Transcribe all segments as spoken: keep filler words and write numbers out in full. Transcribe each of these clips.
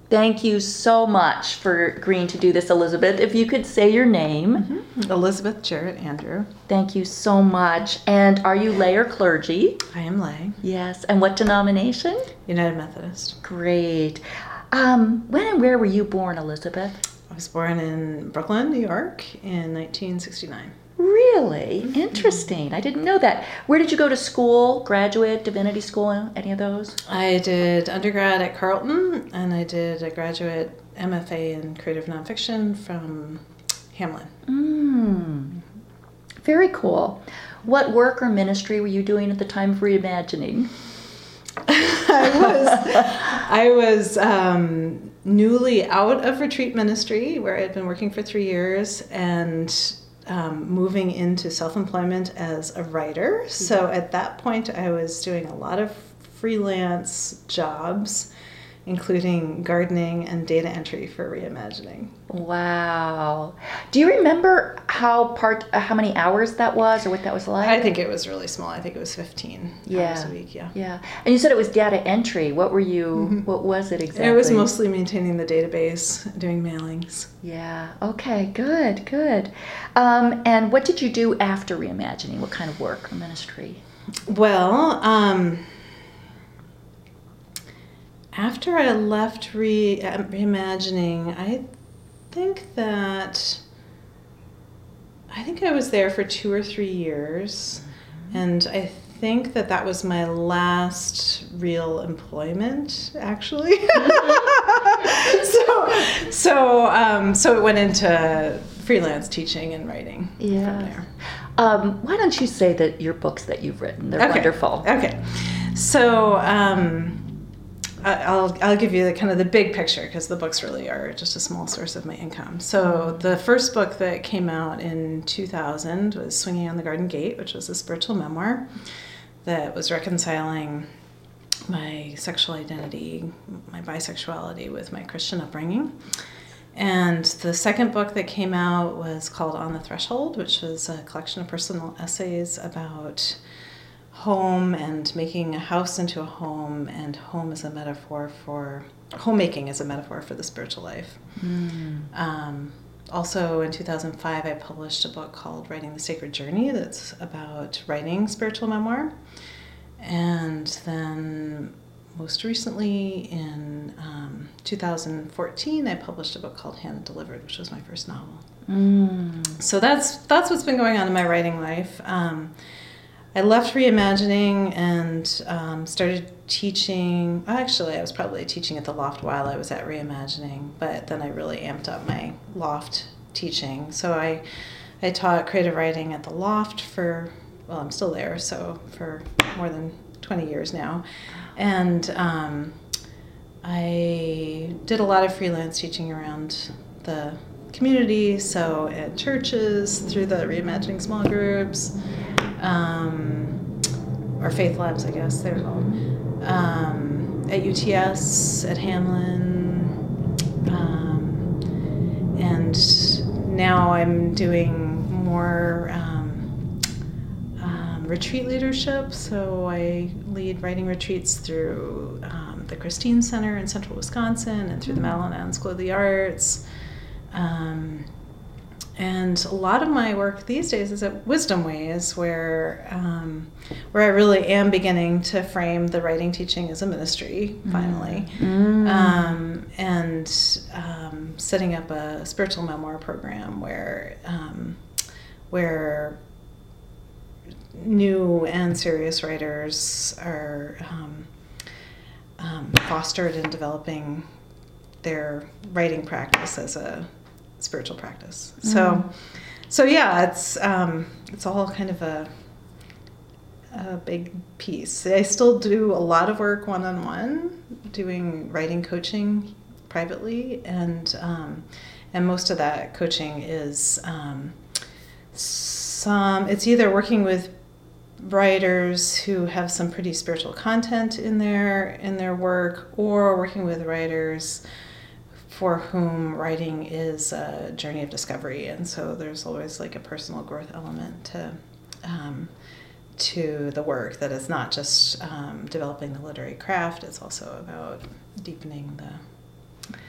Thank you so much for agreeing to do this, Elizabeth. If you could say your name. Mm-hmm. Elizabeth Jarrett Andrew. Thank you so much. And are you lay or clergy? I am lay. Yes. And what denomination? United Methodist. Great. Um, when and where were you born, Elizabeth? I was born in Brooklyn, New York in nineteen sixty-nine. Really? Interesting. I didn't know that. Where did you go to school? Graduate, divinity school, any of those? I did undergrad at Carleton, and I did a graduate M F A in creative nonfiction from Hamlin. Mm. Very cool. What work or ministry were you doing at the time of reimagining? I was, I was um, newly out of retreat ministry, where I had been working for three years, and Um, moving into self-employment as a writer. So at that point, I was doing a lot of freelance jobs, including gardening and data entry for reimagining. Wow. Do you remember how part, uh, how many hours that was, or what that was like? I think it was really small. I think it was fifteen yeah. hours a week. Yeah. Yeah. And you said it was data entry. What were you? Mm-hmm. What was it exactly? It was mostly maintaining the database, doing mailings. Yeah. Okay. Good. Good. Um, and what did you do after reimagining? What kind of work or ministry? Well. Um, After I left Re- Reimagining, I think that I think I was there for two or three years, mm-hmm. and I think that that was my last real employment, actually. so, so, um, so it went into freelance teaching and writing yeah. from there. Um, why don't you say that your books that you've written? They're okay. wonderful. Okay, so. Um, I'll I'll give you the kind of the big picture, because the books really are just a small source of my income. So the first book that came out in two thousand was Swinging on the Garden Gate, which was a spiritual memoir that was reconciling my sexual identity, my bisexuality with my Christian upbringing. And the second book that came out was called On the Threshold, which was a collection of personal essays about home and making a house into a home, and home as a metaphor for homemaking as a metaphor for the spiritual life. Mm. Um, also in two thousand five, I published a book called Writing the Sacred Journey that's about writing spiritual memoir. And then most recently in um, two thousand fourteen, I published a book called Hand Delivered, which was my first novel. Mm. So that's that's what's been going on in my writing life. Um, I left Reimagining and um, started teaching. Actually, I was probably teaching at the Loft while I was at Reimagining, but then I really amped up my Loft teaching. So I, I taught creative writing at the Loft for, well, I'm still there, so for more than twenty years now. And um, I did a lot of freelance teaching around the community, so at churches, through the Reimagining small groups, Um, or Faith Labs, I guess they're called, um, at U T S, at Hamlin, um, and now I'm doing more um, um, retreat leadership, so I lead writing retreats through um, the Christine Center in central Wisconsin and through the Madeline Allen School of the Arts. Um, And a lot of my work these days is at Wisdom Ways, where um, where I really am beginning to frame the writing teaching as a ministry, finally, mm. um, and um, setting up a spiritual memoir program where um, where new and serious writers are um, um, fostered in developing their writing practice as a spiritual practice. So, mm. so yeah, it's um, it's all kind of a a big piece. I still do a lot of work one-on-one, doing writing coaching privately, and um, and most of that coaching is um, some. It's either working with writers who have some pretty spiritual content in their in their work, or working with writers for whom writing is a journey of discovery, and so there's always like a personal growth element to um, to the work, that is not just um, developing the literary craft, it's also about deepening the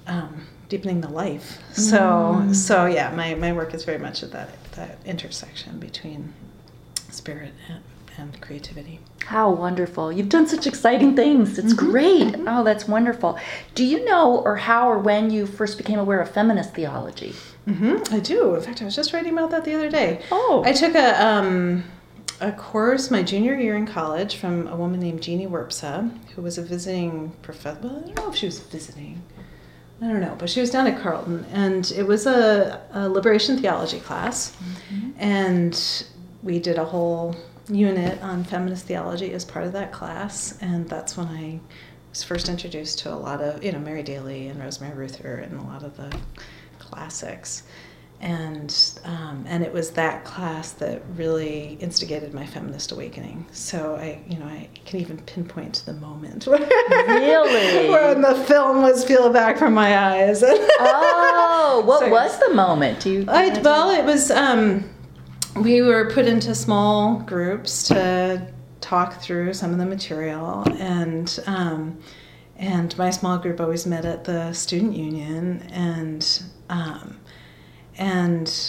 um, deepening the life. So, mm. so yeah, my, my work is very much at that, that intersection between spirit and, and creativity. How wonderful. You've done such exciting things. It's mm-hmm. great. Mm-hmm. Oh, that's wonderful. Do you know or how or when you first became aware of feminist theology? Mm-hmm. I do. In fact, I was just writing about that the other day. Oh. I took a um, a course my junior year in college from a woman named Jeannie Werpsa, who was a visiting professor. Well, I don't know if she was visiting. I don't know, but she was down at Carleton, and it was a, a liberation theology class, mm-hmm. and we did a whole unit on feminist theology as part of that class, and that's when I was first introduced to a lot of, you know, Mary Daly and Rosemary Ruther and a lot of the classics, and um, and it was that class that really instigated my feminist awakening. So I, you know, I can even pinpoint the moment where, really? when the film was peeled back from my eyes. Oh, what so, was the moment? Do you? I, well, it was. Um, we were put into small groups to talk through some of the material, and um, and my small group always met at the student union, and. Um, and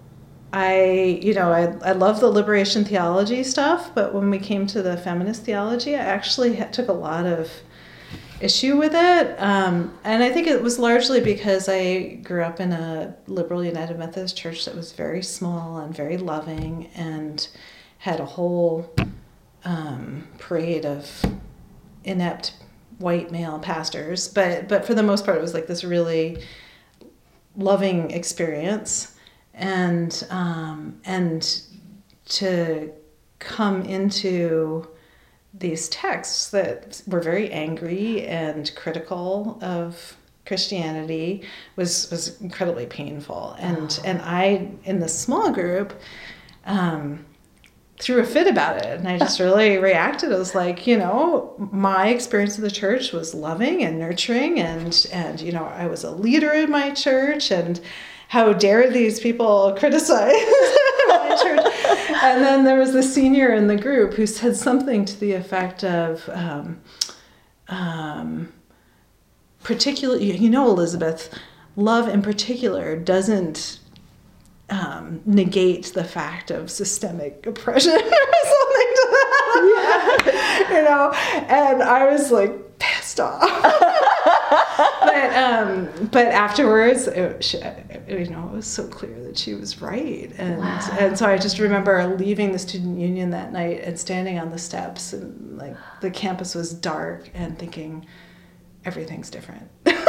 I, you know, I, I love the liberation theology stuff, but when we came to the feminist theology, I actually had, took a lot of issue with it. Um, and I think it was largely because I grew up in a liberal United Methodist church that was very small and very loving and had a whole um, parade of inept white male pastors. But, but for the most part, it was like this really loving experience, and um, and to come into these texts that were very angry and critical of Christianity was was incredibly painful. And oh. and I, in the small group, um, threw a fit about it, and I just really reacted. I was like, you know, my experience of the church was loving and nurturing, and and you know, I was a leader in my church, and how dare these people criticize my church? And then there was the senior in the group who said something to the effect of, um, um, particularly, you know, Elizabeth, love in particular doesn't Um, negate the fact of systemic oppression or something to that, yeah. You know, and I was like pissed off. but um, but afterwards, it, she, you know, it was so clear that she was right, and wow. and so I just remember leaving the student union that night and standing on the steps, and like the campus was dark, and thinking everything's different.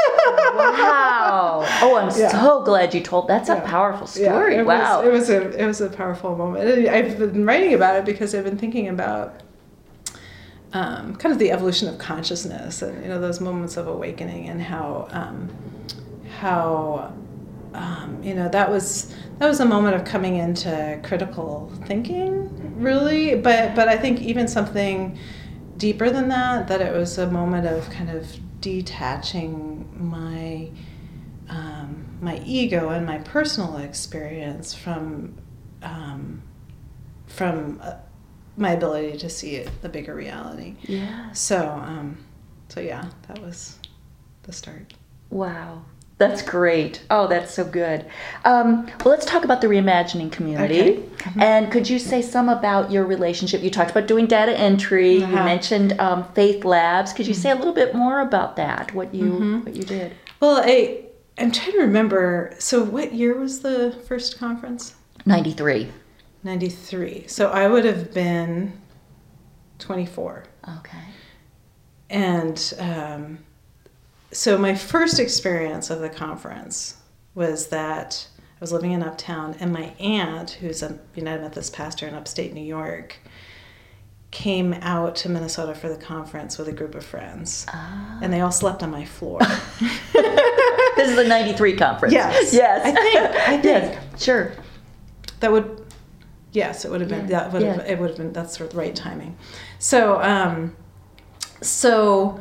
Wow! Oh, I'm yeah. so glad you told. That's a yeah. powerful story. Yeah, it wow! Was, it was a it was a powerful moment. I've been writing about it because I've been thinking about um, kind of the evolution of consciousness, and you know, those moments of awakening, and how um, how um, you know, that was that was a moment of coming into critical thinking, really. But but I think even something deeper than that, that it was a moment of kind of detaching my um, my ego and my personal experience from um, from uh, my ability to see it, the bigger reality. Yeah. So um, so yeah, that was the start. Wow. That's great. Oh, that's so good. Um, well, let's talk about the reimagining community. Okay. Mm-hmm. And could you say some about your relationship? You talked about doing data entry. Uh-huh. You mentioned um, Faith Labs. Could you mm-hmm. say a little bit more about that? What you mm-hmm. what you did? Well, I I'm trying to remember. So, what year was the first conference? ninety-three. ninety-three. So I would have been twenty-four. Okay. And um, so my first experience of the conference was that I was living in Uptown, and my aunt, who's a United Methodist pastor in upstate New York, came out to Minnesota for the conference with a group of friends. Ah. And they all slept on my floor. This is the ninety-three conference. Yes. Yes. I think. I think. Yes. Sure. That would, yes, it would have been, yeah. that would have, yeah. it would have been, that's sort of the right timing. So, um, so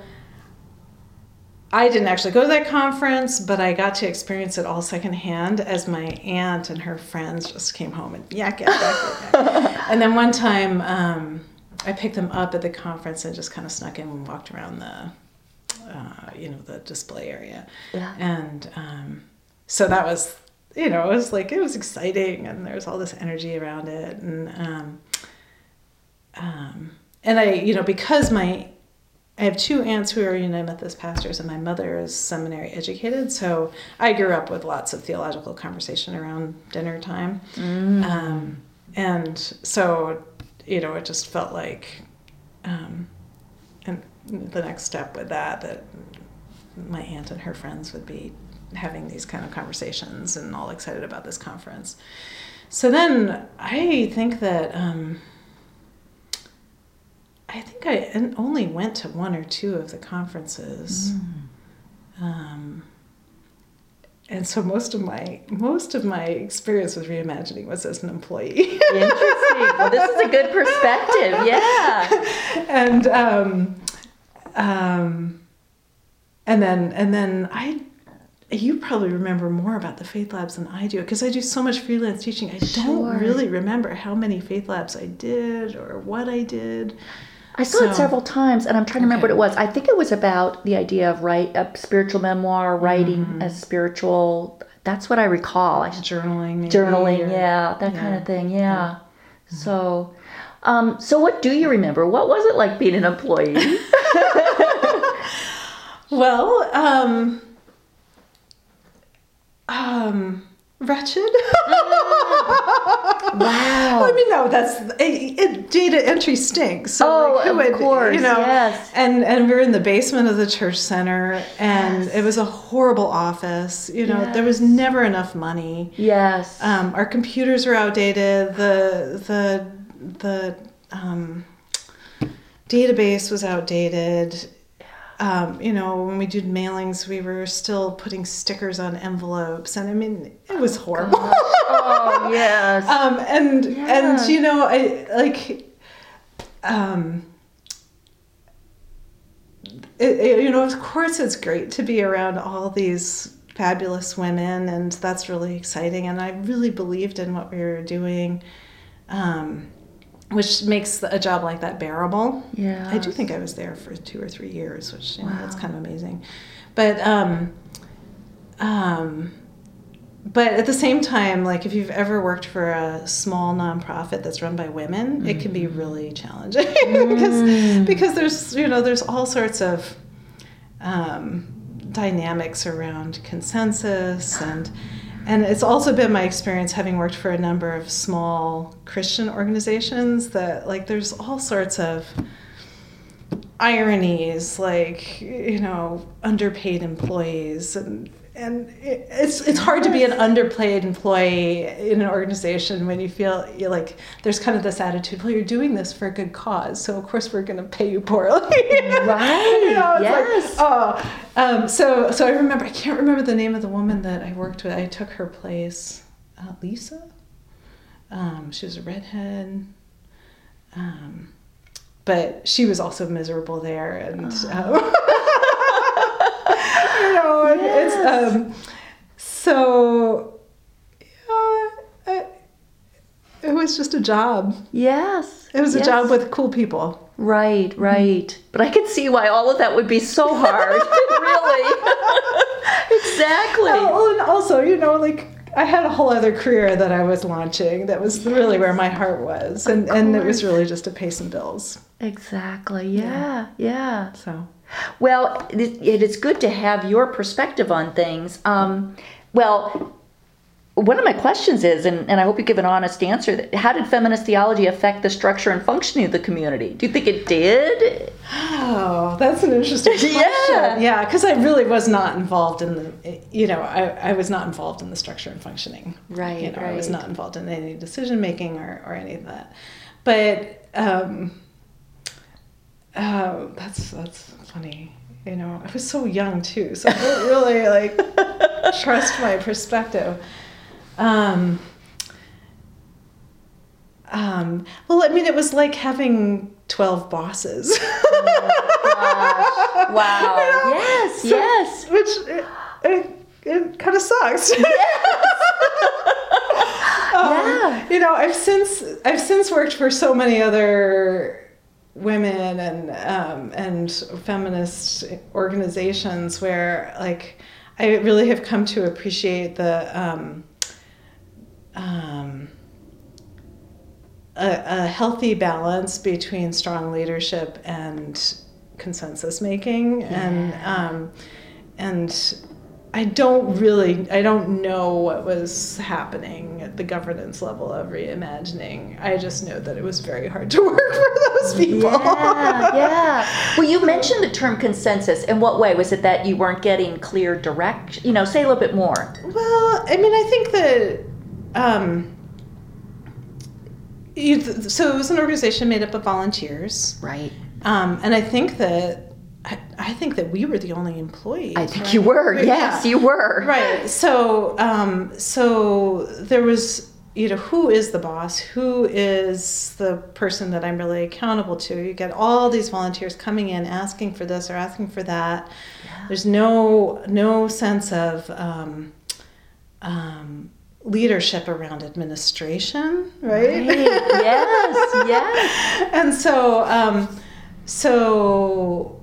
I didn't actually go to that conference, but I got to experience it all secondhand as my aunt and her friends just came home and yak, yak, yak, yak. And then one time um, I picked them up at the conference and just kind of snuck in and walked around the uh, you know, the display area. Yeah. And um, so that was, you know, it was like, it was exciting, and there was all this energy around it. And, um, um, and I, you know, because my, I have two aunts who are United Methodist pastors, and my mother is seminary educated. So I grew up with lots of theological conversation around dinner time. Mm. Um, and so, you know, it just felt like, um, and the next step with that, that my aunt and her friends would be having these kind of conversations and all excited about this conference. So then I think that, um, I think I only went to one or two of the conferences. Mm. Um, and so most of my most of my experience with reimagining was as an employee. Interesting. Well, this is a good perspective. Yeah. And um, um, and then and then I. You probably remember more about the Faith Labs than I do, because I do so much freelance teaching. I Sure. don't really remember how many Faith Labs I did or what I did. I saw So- it several times, and I'm trying to remember Okay. what it was. I think it was about the idea of write a spiritual memoir, writing Mm-hmm. a spiritual. That's what I recall. I Journaling, maybe, journaling, or- yeah, that kind yeah. of thing, yeah. So, um, so what do you remember? What was it like being an employee? Well, um, um, wretched. Wow. I mean, no, that's it, it, data entry stinks. So, Oh, like, who of would, course, you know, yes. And and we were in the basement of the church center, and Yes. it was a horrible office. You know, there was Yes. never enough money. Yes. Um, our computers were outdated. The the the um, database was outdated. Um, you know, when we did mailings, we were still putting stickers on envelopes, and I mean, it was horrible. Oh, yes. um, and Yeah. and you know, I like, um, it, it, you know, of course, it's great to be around all these fabulous women, and that's really exciting. And I really believed in what we were doing. Um, which makes a job like that bearable. Yeah. I do think I was there for two or three years, which, you know, Wow. that's kind of amazing. But, um, um, but at the same time, like, if you've ever worked for a small nonprofit that's run by women, mm. it can be really challenging because, mm. because there's, you know, there's all sorts of, um, dynamics around consensus, and, And it's also been my experience, having worked for a number of small Christian organizations, that, like, there's all sorts of ironies, like, you know, underpaid employees, and and it's it's hard to be an underpaid employee in an organization when you feel you're like, there's kind of this attitude, well, you're doing this for a good cause, so of course we're going to pay you poorly. Right. You know, it's Yes. like, oh, um, so so I remember, I can't remember the name of the woman that I worked with. I took her place, uh, Lisa. Um, she was a redhead. Um, but she was also miserable there, and Oh. um, you know, and Yes. it's um, so yeah, I, it was just a job. Yes. It was yes. a job with cool people. Right, right. But I could see why all of that would be so hard. Really. Exactly. Oh, and also, you know, like, I had a whole other career that I was launching that was really where my heart was, and, and it was really just to pay some bills. Exactly. Yeah, yeah. So, Well, it, it is good to have your perspective on things. Um, well, one of my questions is, and, and I hope you give an honest answer, that how did feminist theology affect the structure and functioning of the community? Do you think it did? oh, that's an interesting question. Yeah. Yeah, because I really was not involved in the, you know, I, I was not involved in the structure and functioning. Right, You know, I was right. not involved in any decision making or, or any of that. But um, oh, that's that's funny. You know, I was so young too, so I don't really like trust my perspective. Um, um, well, I mean, it was like having twelve bosses. Oh, wow. You know? Yes, So- yes. Which it, it, it kind of sucks. um, Yeah. You know, I've since I've since worked for so many other women and um, and feminist organizations where like I really have come to appreciate the um, um, a, a healthy balance between strong leadership and consensus making. Yeah. and um, and I don't really, I don't know what was happening at the governance level of reimagining. I just know that it was very hard to work for those people. Yeah, yeah. Well, you mentioned the term consensus. In what way? Was it that you weren't getting clear direction? You know, say a little bit more. Well, I mean, I think that, um, you, so it was an organization made up of volunteers. Right. Um, and I think that I, I think that we were the only employees. I think right? you were. Yes, yeah. you were. Right. So, um, so there was, you know, who is the boss? Who is the person that I'm really accountable to? You get all these volunteers coming in, asking for this or asking for that. Yeah. There's no no sense of um, um, leadership around administration, right? Right. Yes. Yes. And so, um, so.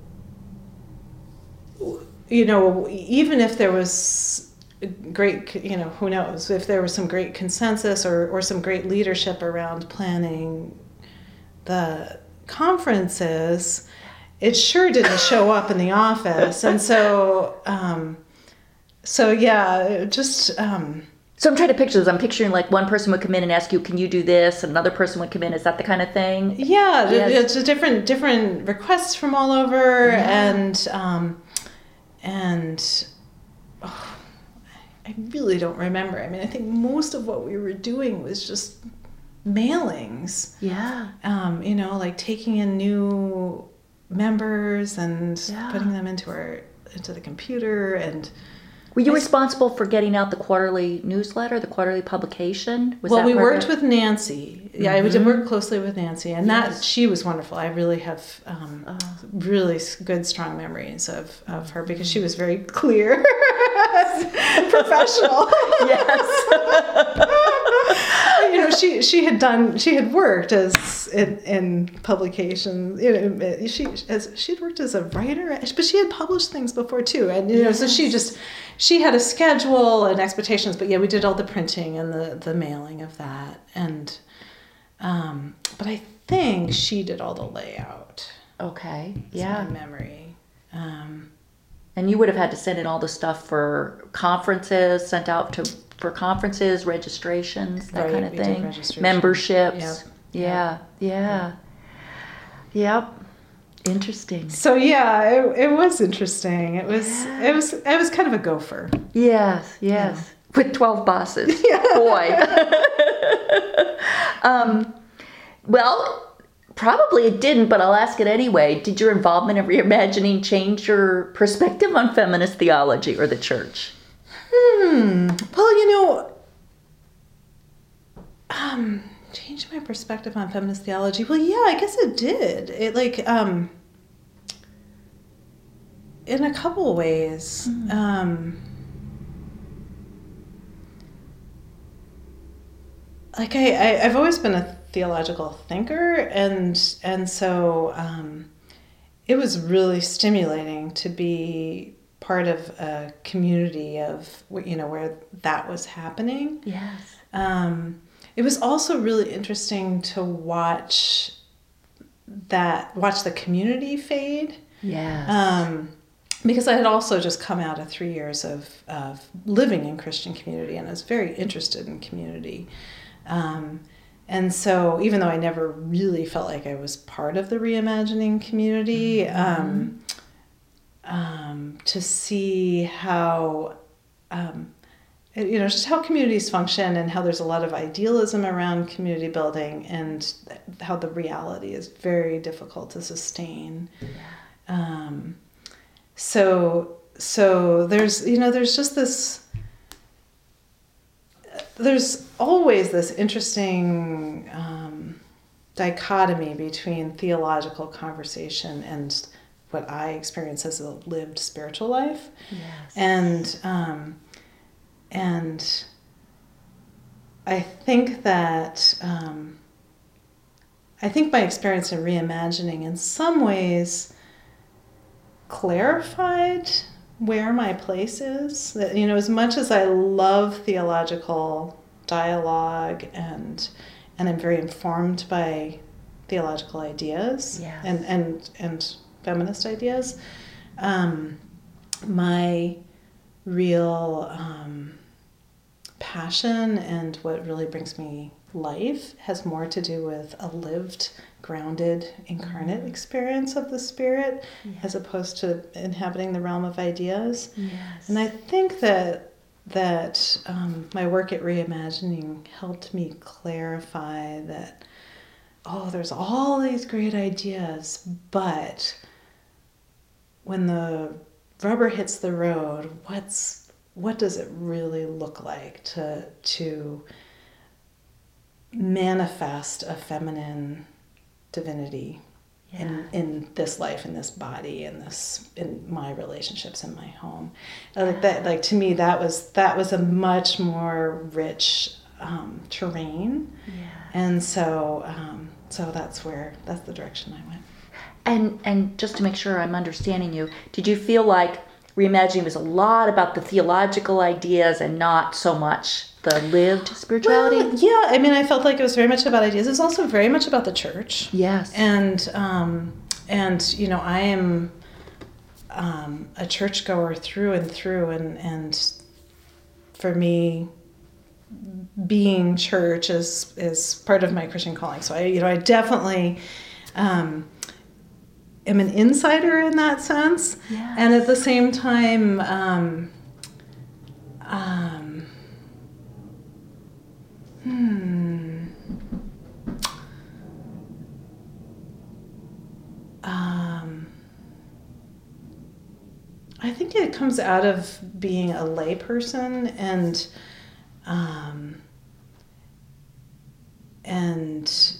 You know, even if there was great, you know, who knows, if there was some great consensus or, or some great leadership around planning the conferences, it sure didn't show up in the office. And so, um, so yeah, it just... Um, So I'm trying to picture this. I'm picturing like one person would come in and ask you, can you do this? And another person would come in. Is that the kind of thing? Yeah, Yes. it's a different, different requests from all over. Yeah. And... Um, And oh, I really don't remember. I mean, I think most of what we were doing was just mailings. Yeah. Um, you know, like taking in new members and Yeah. putting them into our into the computer. And Were you I- responsible for getting out the quarterly newsletter, the quarterly publication? Was well, that we part worked of it? with Nancy. Yeah, I did work closely with Nancy, and that Yes. she was wonderful. I really have um, Oh. really s- good, strong memories of, of her because she was very clear, professional. Yes. You know, she she had done she had worked as in, in publications. You know, she as she'd worked as a writer, but she had published things before too, and you know, so she just she had a schedule and expectations. But yeah, we did all the printing and the the mailing of that, and um, but I think she did all the layout. Okay. Is Yeah. my memory. Um, And you would have had to send in all the stuff for conferences, sent out to for conferences, registrations, that Right, kind of we did thing. registration. Memberships. Yep. Yeah. Yeah. Yep. Interesting. so yeah, it, it was interesting. It was it was it was kind of a gopher. Yes, yes. With twelve bosses. Boy. um, well, probably it didn't, but I'll ask it anyway. Did your involvement in reimagining change your perspective on feminist theology or the church? Hmm. Well, you know, um, changed my perspective on feminist theology. Well, yeah, I guess it did. It like um, in a couple of ways. Mm. Um, like I, I, I've always been a theological thinker, and and so um, it was really stimulating to be part of a community of, you know, where that was happening. Yes. Um, it was also really interesting to watch that watch the community fade. Yes. Um, because I had also just come out of three years of, of living in Christian community, and I was very interested in community. Um, and so even though I never really felt like I was part of the reimagining community, Mm-hmm. um, um, to see how, um, you know, just how communities function and how there's a lot of idealism around community building, and how the reality is very difficult to sustain. Um, so, so there's, you know, there's just this, there's always this interesting um, dichotomy between theological conversation and what I experience as a lived spiritual life. Yes. And, um, and I think that, um, I think my experience in reimagining in some ways clarified where my place is. That, you know, as much as I love theological dialogue and and I'm very informed by theological ideas Yes. and, and and feminist ideas, um, my real um, passion and what really brings me life has more to do with a lived, grounded, incarnate experience of the Spirit, Yes. as opposed to inhabiting the realm of ideas. Yes. And I think that that um, my work at Reimagining helped me clarify that, oh, there's all these great ideas, but when the rubber hits the road, what's what does it really look like to to manifest a feminine divinity Yeah. in in this life, in this body, in this in my relationships, in my home? Uh, Like that, like to me, that was that was a much more rich um, terrain, Yeah. and so um, so that's where that's the direction I went. And and just to make sure I'm understanding you, did you feel like reimagining was a lot about the theological ideas and not so much the lived spirituality? Well, yeah, I mean, I felt like it was very much about ideas. It was also very much about the church. Yes. And um, and you know, I am um, a churchgoer through and through, and and for me, being church is is part of my Christian calling. So I, you know, I definitely um, am an insider in that sense, Yes. and at the same time. Um, um, Hmm. Um, I think it comes out of being a layperson and um, and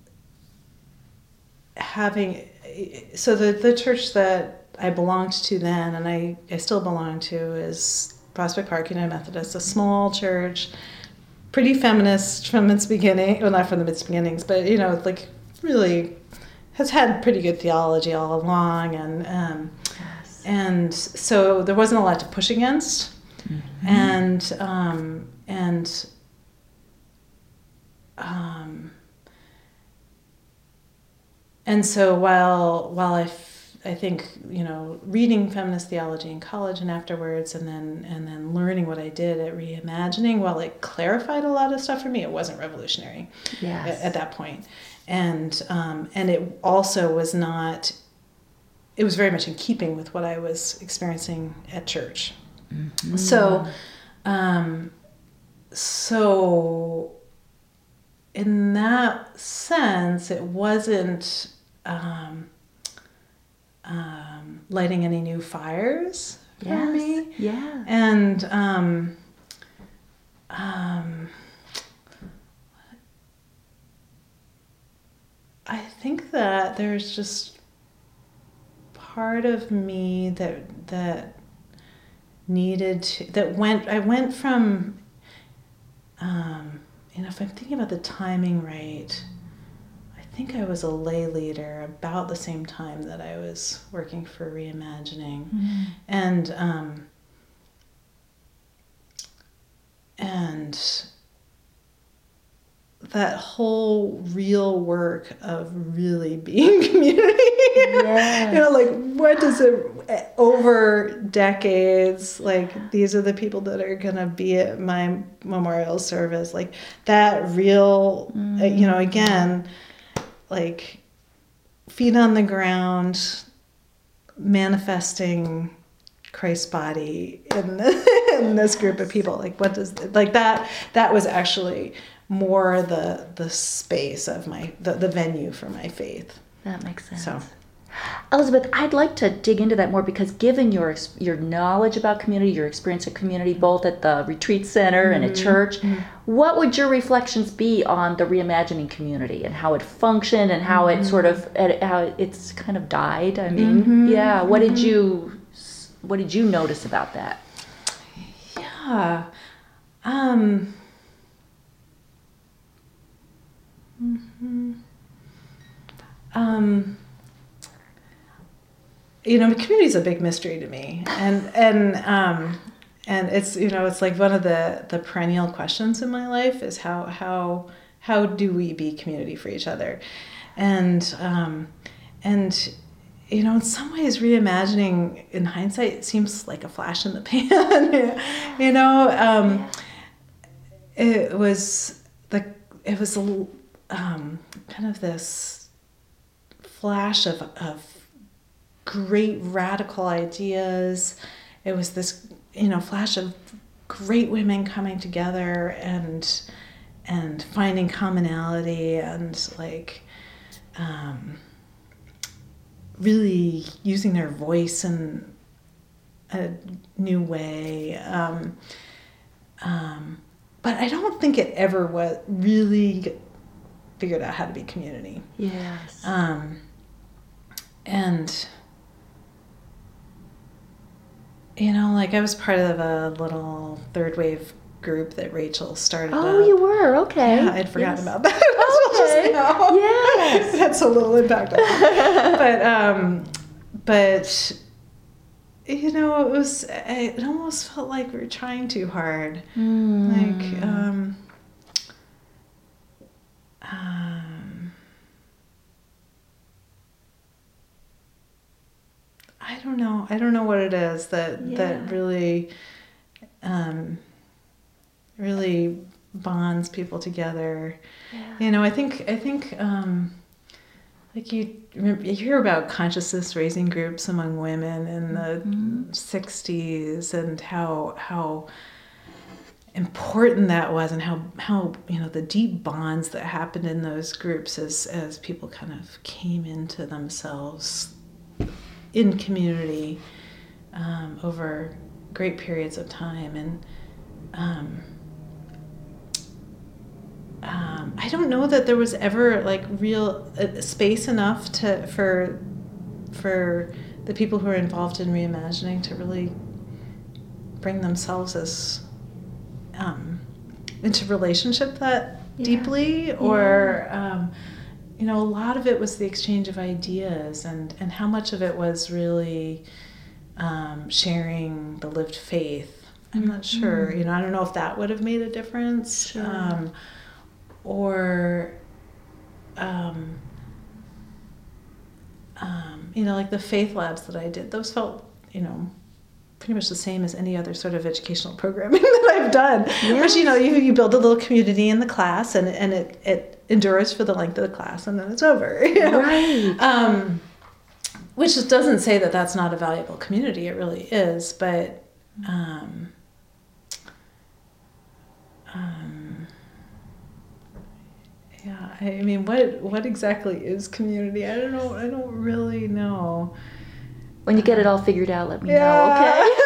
having so the the church that I belonged to then and I, I still belong to is Prospect Park United Methodist, a small church. Pretty feminist from its beginning, well, not from its beginnings, but, you know, like really has had pretty good theology all along. And um, Yes. and so there wasn't a lot to push against. Mm-hmm. And, um, and um, and so while, while I I think, you know, reading feminist theology in college and afterwards, and then and then learning what I did at Reimagining, while it clarified a lot of stuff for me, it wasn't revolutionary. Yes. at, at that point. And um, and it also was not, it was very much in keeping with what I was experiencing at church. Mm-hmm. So, um, so in that sense, it wasn't... Um, Um, lighting any new fires for Yes. me. Yeah. And um, um, I think that there's just part of me that that needed to, that went, I went from, um, you know, if I'm thinking about the timing right, I think I was a lay leader about the same time that I was working for Reimagining. Mm-hmm. And um, and that whole real work of really being community. Yes. You know, like what does it, over decades, like these are the people that are going to be at my memorial service, like that real, mm-hmm. uh, you know, again, like feet on the ground, manifesting Christ's body in, the, in this group of people. Like what does, like that, that was actually more the the space of my, the, the venue for my faith. That makes sense. So, Elizabeth, I'd like to dig into that more because given your your knowledge about community, your experience of community, both at the retreat center mm-hmm. and at church, mm-hmm. what would your reflections be on the Reimagining community and how it functioned and how mm-hmm. it sort of, how it's kind of died? I mean, mm-hmm. yeah. What mm-hmm. did you, what did you notice about that? Yeah. Um... Mm-hmm. Um, you know, community is a big mystery to me, and and um, and it's you know it's like one of the the perennial questions in my life is how how how do we be community for each other, and um, and you know in some ways reimagining in hindsight seems like a flash in the pan. you know, um, it was the it was a um, kind of this flash of of. great radical ideas. It was this, you know, flash of great women coming together and and finding commonality and like um, really using their voice in a new way. Um, um, but I don't think it ever was really figured out how to be community. Yes. Um, and You know, like I was part of a little third wave group that Rachel started. Oh, up. you were? Okay. Yeah, I'd forgotten yes. about that. Okay. Yes. It had so little impact on me. But, um, but, you know, it was, it almost felt like we were trying too hard. Mm. Like, um, um, I don't know. I don't know what it is that Yeah. that really, um, really bonds people together. Yeah. You know, I think I think um, like you you hear about consciousness raising groups among women in the Mm-hmm. sixties and how how important that was and how how you know the deep bonds that happened in those groups as as people kind of came into themselves in community um, over great periods of time. And um, um, I don't know that there was ever like real uh, space enough to for for the people who are involved in reimagining to really bring themselves as um, into relationship that Yeah. deeply, or um, you know, a lot of it was the exchange of ideas, and, and how much of it was really um, sharing the lived faith. I'm not sure. Mm-hmm. You know, I don't know if that would have made a difference. Sure. Um, or, um, um, you know, like the faith labs that I did, those felt, you know, pretty much the same as any other sort of educational programming that I've done. Yes. Which, you know, you, you build a little community in the class, and, and it, it endures for the length of the class, and then it's over. You know? Right. Um, which just doesn't say that that's not a valuable community. It really is. But, um, um, yeah, I mean, what what exactly is community? I don't know. I don't really know. When you get it all figured out, let me Yeah. know, okay?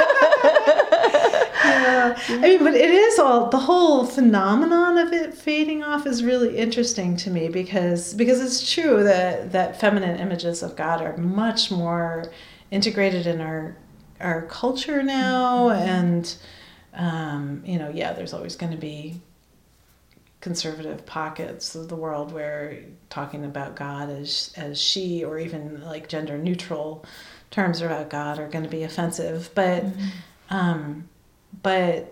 Yeah. I mean, but it is all, the whole phenomenon of it fading off is really interesting to me, because because it's true that, that feminine images of God are much more integrated in our our culture now. Mm-hmm. And, um, you know, yeah, there's always going to be conservative pockets of the world where talking about God as as she, or even like gender neutral terms about God, are going to be offensive. But mm-hmm. um, but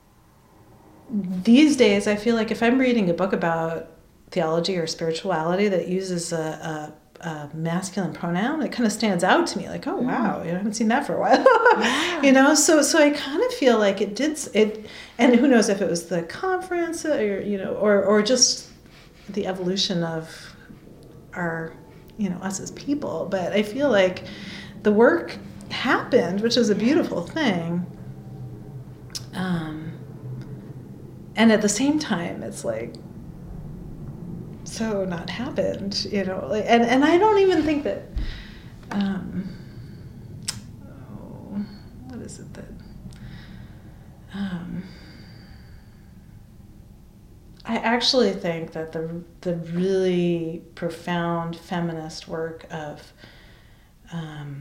these days, I feel like if I'm reading a book about theology or spirituality that uses a, a, a masculine pronoun, it kind of stands out to me. Like, oh wow, you know, I haven't seen that for a while. Yeah. You know, so so I kind of feel like it did it, and who knows if it was the conference or you know, or or just the evolution of our, you know, us as people. But I feel like the work happened, which is a beautiful thing. Um, and at the same time, it's like, so not happened, you know, like, and, and I don't even think that, um, oh, what is it that, um, I actually think that the the really profound feminist work of um,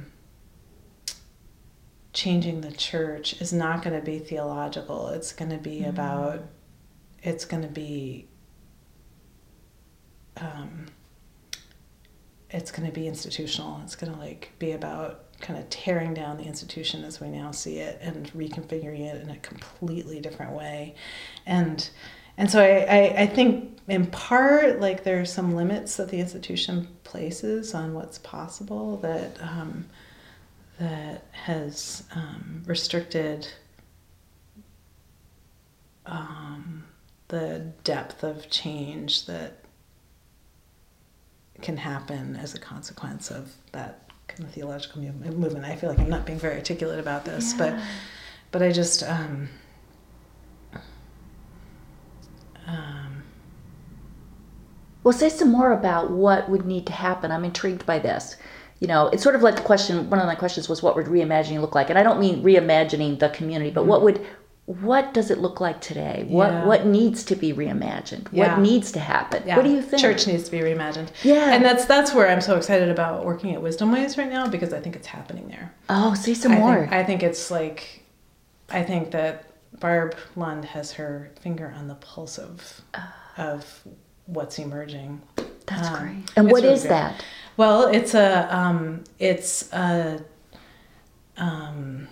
changing the church is not going to be theological. It's going to be mm-hmm. about, it's going to be um, it's going to be institutional. It's going to like be about kind of tearing down the institution as we now see it and reconfiguring it in a completely different way. And and so I, I, I think in part, like there are some limits that the institution places on what's possible that um, that has um, restricted um, the depth of change that can happen as a consequence of that kind of theological movement. I feel like I'm not being very articulate about this, yeah. but but I just um, um, well, say some more about what would need to happen. I'm intrigued by this. You know, it's sort of like the question. One of my questions was, what would reimagining look like? And I don't mean reimagining the community, but mm-hmm. what would What does it look like today? What yeah. what needs to be reimagined? Yeah. What needs to happen? Yeah. What do you think? Church needs to be reimagined. Yeah. And that's that's where I'm so excited about working at Wisdom Ways right now, because I think it's happening there. Oh, say some I more. Think, I think it's like, I think that Barb Lund has her finger on the pulse of uh, of what's emerging. That's um, great. And what really is good. that? Well, it's a um, it's a um,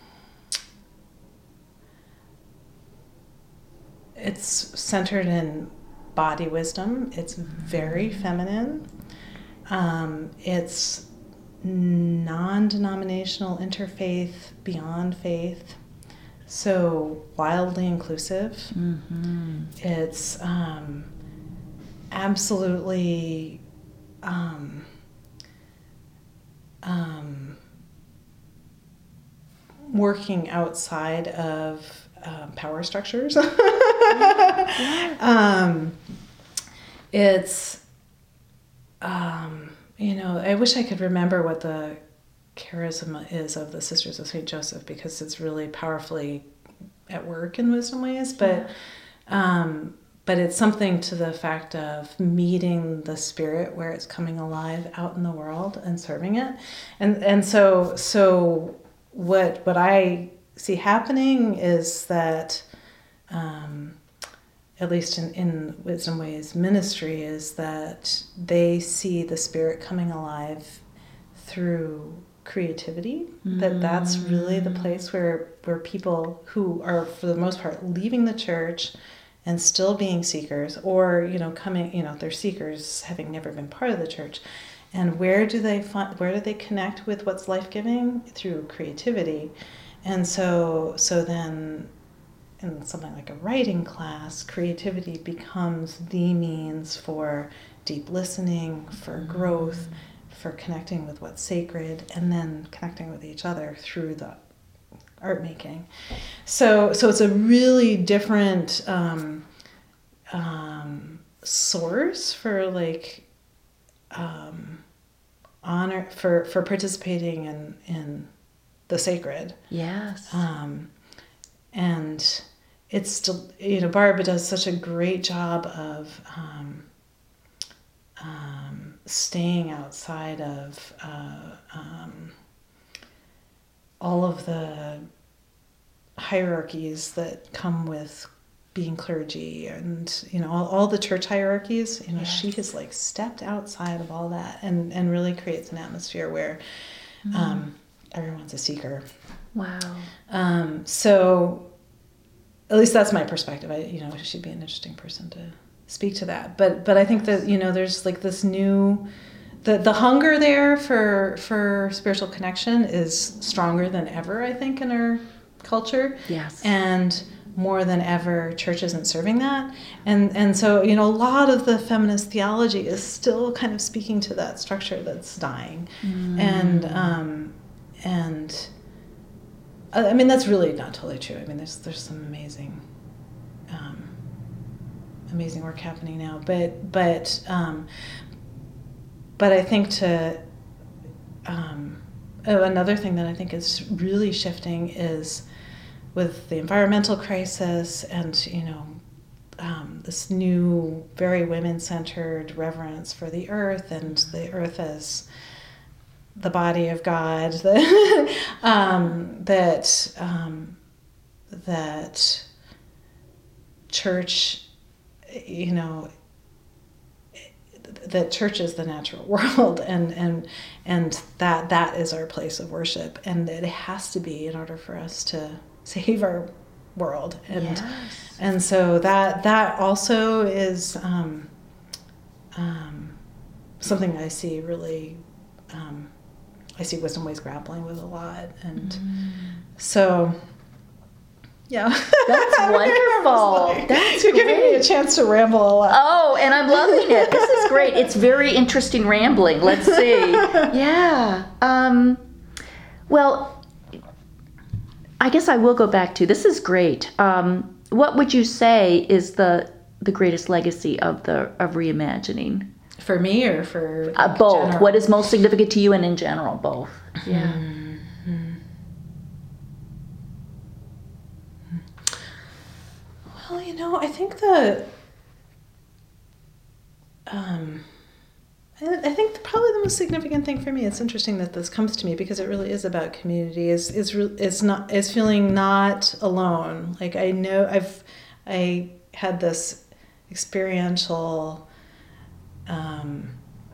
it's centered in body wisdom. It's very feminine. Um, it's non-denominational, interfaith, beyond faith. So wildly inclusive. Mm-hmm. It's um, absolutely um, um, working outside of Uh, power structures. yeah. um, it's, um, you know, I wish I could remember what the charisma is of the Sisters of Saint Joseph, because it's really powerfully at work in Wisdom Ways, but, um, but it's something to the fact of meeting the Spirit where it's coming alive out in the world and serving it. And, and so, so what, what I see happening is that, um, at least in, in Wisdom Ways ministry, is that they see the Spirit coming alive through creativity. Mm. That that's really the place where where people who are, for the most part, leaving the church and still being seekers, or you know, coming, you know, they're seekers having never been part of the church. And where do they find? Where do they connect with what's life-giving? Through creativity. And so, so then in something like a writing class, creativity becomes the means for deep listening, for mm-hmm. growth, for connecting with what's sacred, and then connecting with each other through the art making. So, so it's a really different um, um, source for like um, honor, for, for participating in, in the sacred. Yes. Um, and it's still, you know, Barb does such a great job of um, um, staying outside of uh, um, all of the hierarchies that come with being clergy, and you know, all, all the church hierarchies. You know, yes. She has like stepped outside of all that and and really creates an atmosphere where mm. um, everyone's a seeker. Wow. Um, so, at least that's my perspective. I, you know, she'd be an interesting person to speak to that. But, but I think that, you know, there's like this new, the the hunger there for for spiritual connection is stronger than ever, I think, in our culture. Yes. And more than ever, church isn't serving that. And and so, you know, a lot of the feminist theology is still kind of speaking to that structure that's dying. Mm. And um, and I mean, that's really not totally true. I mean, there's there's some amazing um, amazing work happening now. But but um, but I think to um, oh, another thing that I think is really shifting is with the environmental crisis and, you know, um, this new, very women-centered reverence for the earth and the earth as the body of God, that um, that um, that church, you know, that church is the natural world, and and and that that is our place of worship, and that it has to be in order for us to save our world. And Yes. and so that that also is um, um, something I see really. Um, I see Wisdom Ways grappling with a lot, and mm. so. Yeah. That's wonderful. Like, That's You're great. giving me a chance to ramble a lot. Oh, and I'm loving it. This is great. It's very interesting rambling. Let's see. Yeah. Um, well, I guess I will go back to, this is great. Um, what would you say is the the greatest legacy of the of reimagining? For me or for uh, both. general? What is most significant to you, and in general, both? Yeah. Mm-hmm. Well, you know, I think the, um, I, I think the, probably the most significant thing for me. It's interesting that this comes to me because it really is about community. Is is re, is not is feeling not alone. Like I know I've I had this experiential um,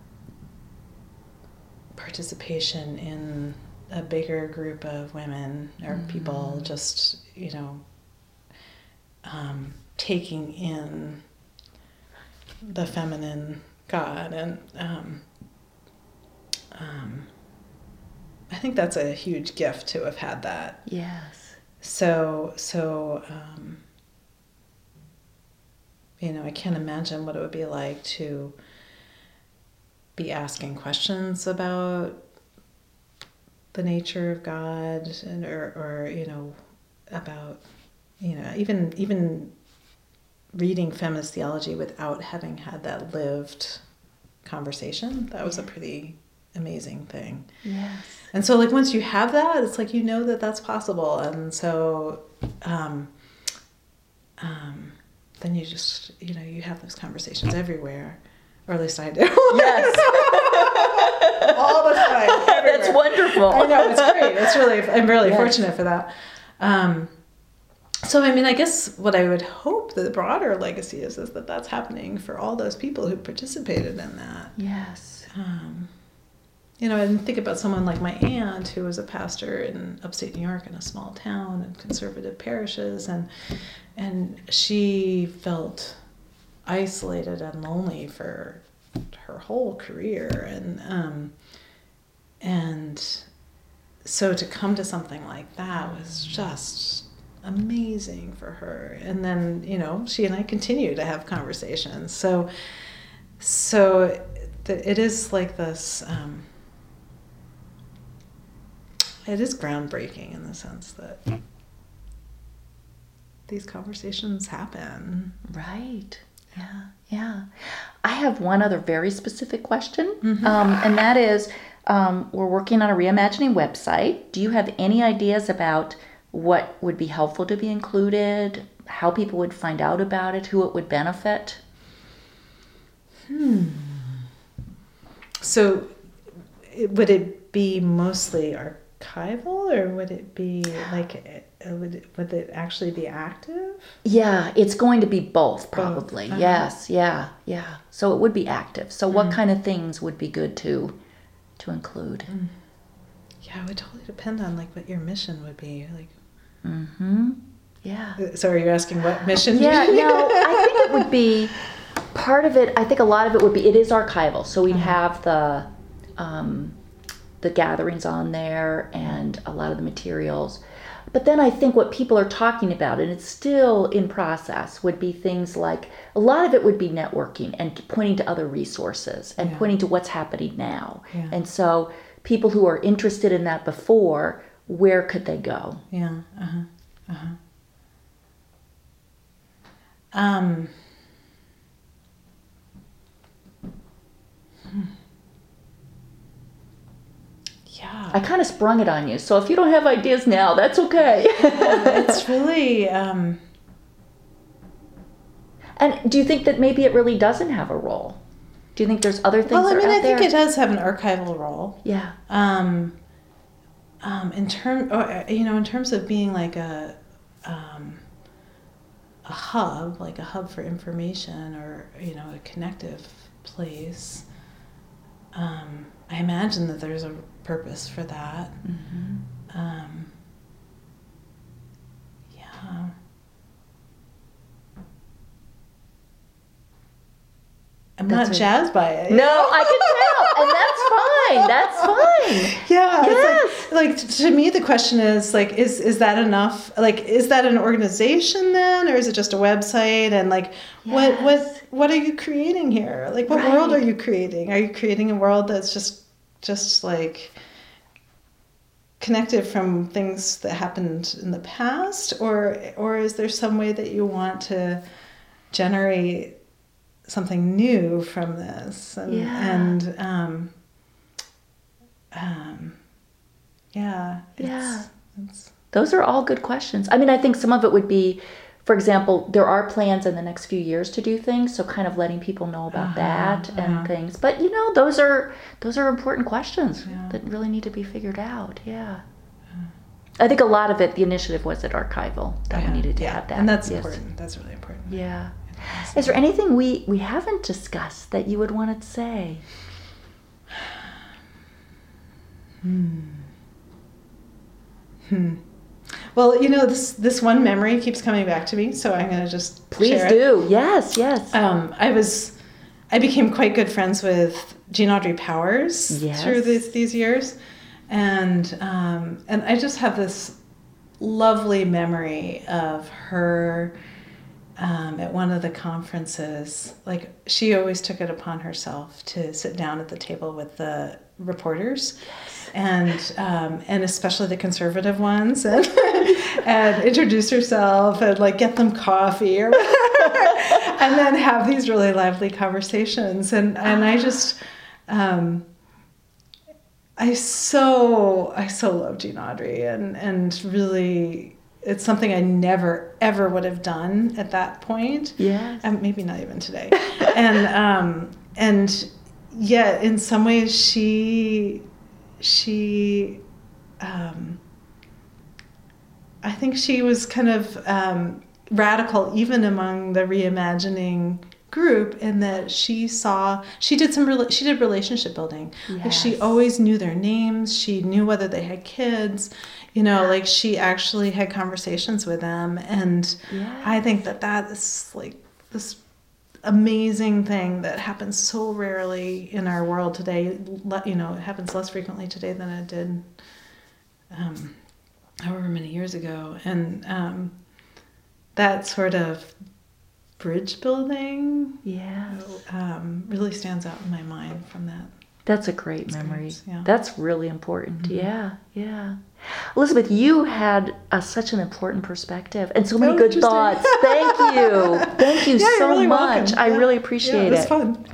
participation in a bigger group of women or mm-hmm. people. Just you know. Um, taking in the feminine God, and um, um, I think that's a huge gift to have had that. Yes. So, so um, you know, I can't imagine what it would be like to be asking questions about the nature of God, and or, or you know, about. You know, even even reading feminist theology without having had that lived conversation, that was yeah. a pretty amazing thing. Yes. And so, like, once you have that, it's like you know that that's possible. And so, um, um, then you just, you know, you have those conversations everywhere. Or at least I do. Yes. All the time. Everywhere. That's wonderful. I know, it's great. It's really, I'm really yes. fortunate for that. Um, So, I mean, I guess what I would hope the broader legacy is, is that that's happening for all those people who participated in that. Yes. Um, you know, and think about someone like my aunt, who was a pastor in upstate New York in a small town in conservative parishes, and and she felt isolated and lonely for her whole career, and um, and so to come to something like that was just amazing for her. And then, you know, she and I continue to have conversations. So, so th- it is like this, um, it is groundbreaking in the sense that these conversations happen. Right. Yeah. Yeah. I have one other very specific question. Mm-hmm. Um, and that is, um, we're working on a reimagining website. Do you have any ideas about what would be helpful to be included, how people would find out about it, who it would benefit? Hmm. So it, would it be mostly archival, or would it be like, would it, would it actually be active? Yeah, it's going to be both, probably. Both. Uh-huh. Yes, yeah, yeah. So it would be active. So Mm. what kind of things would be good to to include? Mm. Yeah, it would totally depend on like what your mission would be. Like, mm-hmm. Yeah. So are you asking what mission? Yeah, no, I think it would be, part of it, I think a lot of it would be, it is archival. So we'd Uh-huh. have the um, the gatherings on there and a lot of the materials. But then I think what people are talking about, and it's still in process, would be things like, a lot of it would be networking and pointing to other resources and Yeah. pointing to what's happening now. Yeah. And so people who are interested in that before, where could they go? Yeah. Uh-huh. Uh-huh. Um. Hmm. Yeah. I kind of sprung it on you, so if you don't have ideas now, that's okay. It's really... Um, and do you think that maybe it really doesn't have a role? Do you think there's other things well, I that mean, are out I think there? it does have an archival role. Yeah. Um, um, in term, or, you know, in terms of being like a, um, a hub, like a hub for information, or you know, a connective place. Um, I imagine that there's a purpose for that. Mm-hmm. Um, yeah. I'm That's not it. jazzed by it. No, I can tell, and that's fine. That's fine. Yeah. Yes. It's like, like to me, the question is like, is is that enough? Like, is that an organization then, or is it just a website? And like, what Yes. what what are you creating here? Like, what Right. world are you creating? Are you creating a world that's just just like connected from things that happened in the past, or or is there some way that you want to generate something new from this? And Yeah. and um, um, yeah, it's, Yeah. it's, Those are all good questions. I mean, I think some of it would be, for example, there are plans in the next few years to do things, so kind of letting people know about Uh-huh, that and uh-huh. things. But you know, those are those are important questions Yeah. that really need to be figured out. Yeah. I think a lot of it, the initiative was at archival that yeah, we needed to yeah. have that. and that's Yes. important. That's really important. Yeah. Is there anything we we haven't discussed that you would want to say? Hmm. Hmm. Well, you know, this this one memory keeps coming back to me, so I'm going to just Please share it. do. Yes, yes. Um, I was, I became quite good friends with Jean Audrey Powers Yes. through these these years, and um, and I just have this lovely memory of her um, at one of the conferences. Like, she always took it upon herself to sit down at the table with the reporters. And um, and especially the conservative ones, and, and introduce herself and like get them coffee or and then have these really lively conversations. And and I just um, I so I so love Jean Audrey, and and really it's something I never ever would have done at that point. Yes. Um, maybe not even today. and um, and yet in some ways she. She, um, I think she was kind of um, radical even among the reimagining group, in that she saw, she did some, rela- she did relationship building. Like, she Yes. always knew their names. She knew whether they had kids, you know, like she actually had conversations with them. And Yes. I think that that is like this amazing thing that happens so rarely in our world today. Le- you know, it happens less frequently today than it did um, however many years ago. And um, that sort of bridge building Yes. um, really stands out in my mind from that. That's a great memory. Experience, yeah. That's really important. Mhm. Yeah, yeah. Elizabeth, you had uh, such an important perspective and so many Oh, good interesting. thoughts. Thank you. Thank you Yeah, you're so really much. welcome. I Yeah. really appreciate Yeah, it was it. fun.